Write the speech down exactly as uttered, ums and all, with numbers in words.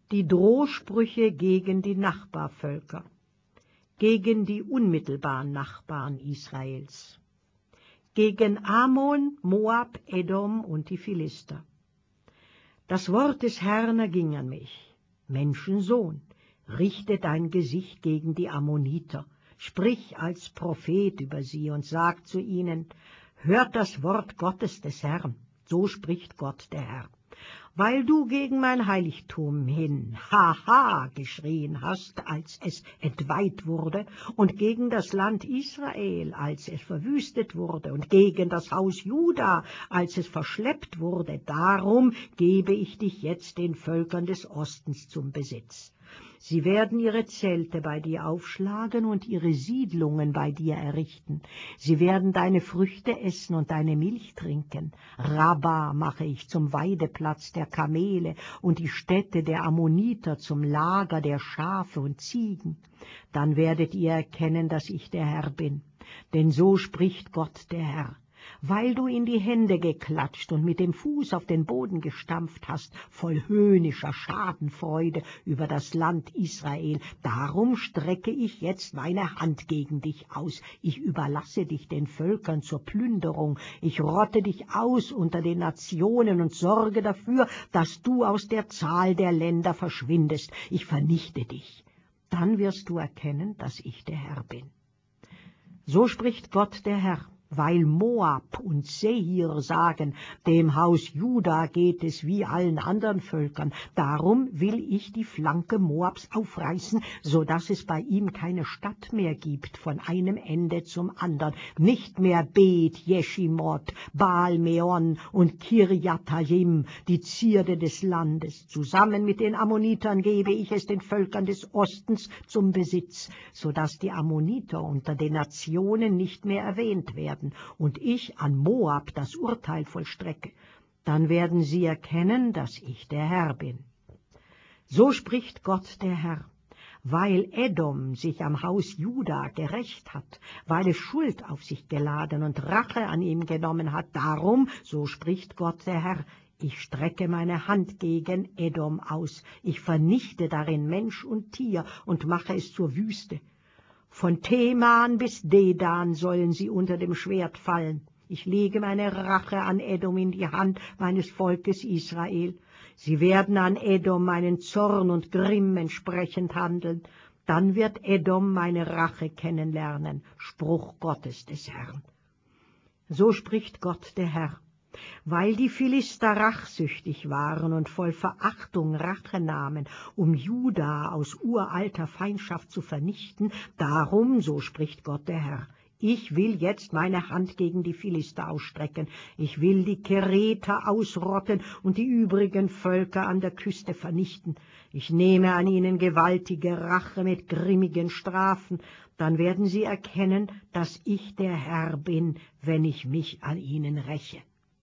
die Drohsprüche gegen die Nachbarvölker, gegen die unmittelbaren Nachbarn Israels, gegen Ammon, Moab, Edom und die Philister. Das Wort des Herrn erging an mich: Menschensohn, richte dein Gesicht gegen die Ammoniter, sprich als Prophet über sie und sag zu ihnen: Hört das Wort Gottes des Herrn, so spricht Gott der Herr. Weil du gegen mein Heiligtum hin Haha geschrien hast, als es entweiht wurde, und gegen das Land Israel, als es verwüstet wurde, und gegen das Haus Juda, als es verschleppt wurde, darum gebe ich dich jetzt den Völkern des Ostens zum Besitz. Sie werden ihre Zelte bei dir aufschlagen und ihre Siedlungen bei dir errichten. Sie werden deine Früchte essen und deine Milch trinken. Rabba mache ich zum Weideplatz der Kamele und die Städte der Ammoniter zum Lager der Schafe und Ziegen. Dann werdet ihr erkennen, dass ich der Herr bin. Denn so spricht Gott der Herr: Weil du in die Hände geklatscht und mit dem Fuß auf den Boden gestampft hast, voll höhnischer Schadenfreude über das Land Israel, darum strecke ich jetzt meine Hand gegen dich aus. Ich überlasse dich den Völkern zur Plünderung. Ich rotte dich aus unter den Nationen und sorge dafür, dass du aus der Zahl der Länder verschwindest. Ich vernichte dich. Dann wirst du erkennen, dass ich der Herr bin. So spricht Gott der Herr: Weil Moab und Seir sagen, dem Haus Juda geht es wie allen anderen Völkern, darum will ich die Flanke Moabs aufreißen, so dass es bei ihm keine Stadt mehr gibt, von einem Ende zum anderen, nicht mehr Bet Jeschimot, Baal-Meon und Kirjathaim, die Zierde des Landes. Zusammen mit den Ammonitern gebe ich es den Völkern des Ostens zum Besitz, so dass die Ammoniter unter den Nationen nicht mehr erwähnt werden und ich an Moab das Urteil vollstrecke. Dann werden sie erkennen, dass ich der Herr bin. So spricht Gott der Herr: Weil Edom sich am Haus Juda gerächt hat, weil es Schuld auf sich geladen und Rache an ihm genommen hat, darum, so spricht Gott der Herr, ich strecke meine Hand gegen Edom aus, ich vernichte darin Mensch und Tier und mache es zur Wüste. Von Teman bis Dedan sollen sie unter dem Schwert fallen. Ich lege meine Rache an Edom in die Hand meines Volkes Israel. Sie werden an Edom meinen Zorn und Grimm entsprechend handeln. Dann wird Edom meine Rache kennenlernen. Spruch Gottes des Herrn. So spricht Gott der Herr: Weil die Philister rachsüchtig waren und voll Verachtung Rache nahmen, um Juda aus uralter Feindschaft zu vernichten, darum, so spricht Gott der Herr, ich will jetzt meine Hand gegen die Philister ausstrecken, ich will die Kereter ausrotten und die übrigen Völker an der Küste vernichten. Ich nehme an ihnen gewaltige Rache mit grimmigen Strafen, dann werden sie erkennen, dass ich der Herr bin, wenn ich mich an ihnen räche.